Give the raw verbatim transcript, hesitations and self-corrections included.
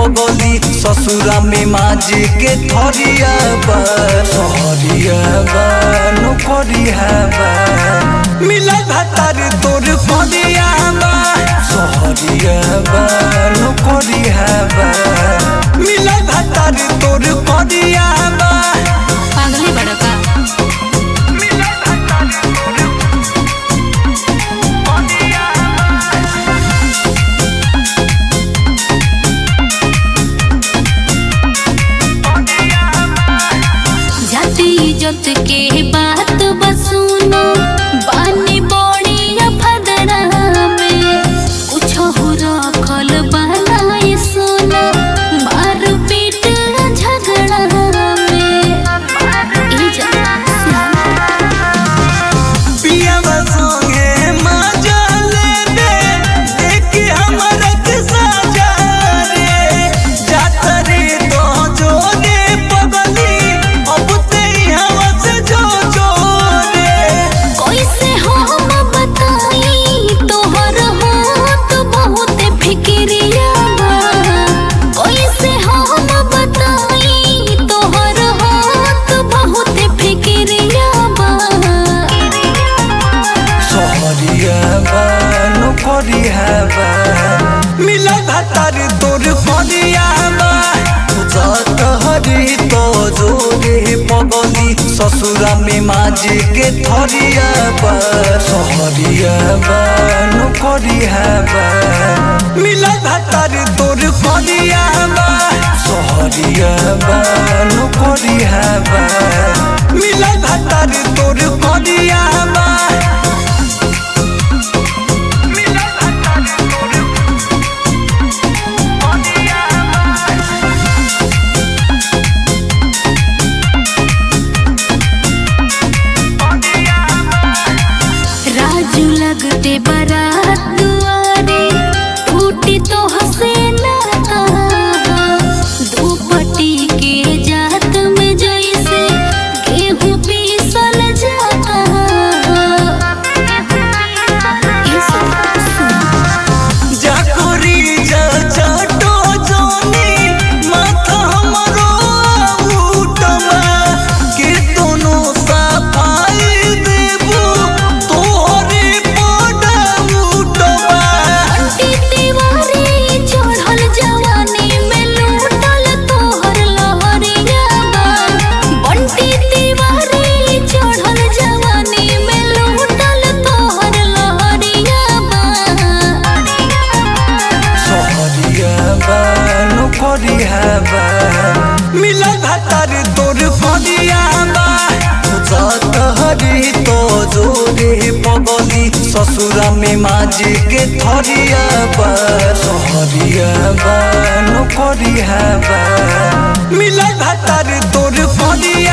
पगली ससुरा में माजी के थरिया बा सहरिया बा नौकरिया बा मिलल भतार तोर करिया बा सहरिया बा नौकरिया बा मिलल भतार तोर करिया बा पागल बड़ा का इज्जत के बात बसुनो बानी बड़ी अफदरा में कुछ हो रखल बनाए सोना मार पीट झगड़ा में पिया बसोगे मजा ले दे देख हमरा के साजा रे जातरे तो जो दे पगली अब मिलल भतार तोर करिया बा जात हरी तो जोरे पगली ससुरा में माजी के थरिया बा सहरिया बा नौकरिया बा मिलल भतार तोर करिया बा सहरिया बा नौकरिया बा मिलल भतार तोर करिया बा लगते बारात दुआरे टूटी तो हंसे ना दुपट्टी के जात में जैसे गेहूं पीसल जाता जाकोरी जा चाटो जोनी माथा हमरो उठमा के दोनों सफाई देबू तोहरे मिलल भतार तोर करिया बा जात हरी तो जोरे पगली ससुरा में माजी के थरिया बा सहरिया बा नौकरिया बा मिलल भतार तोर करिया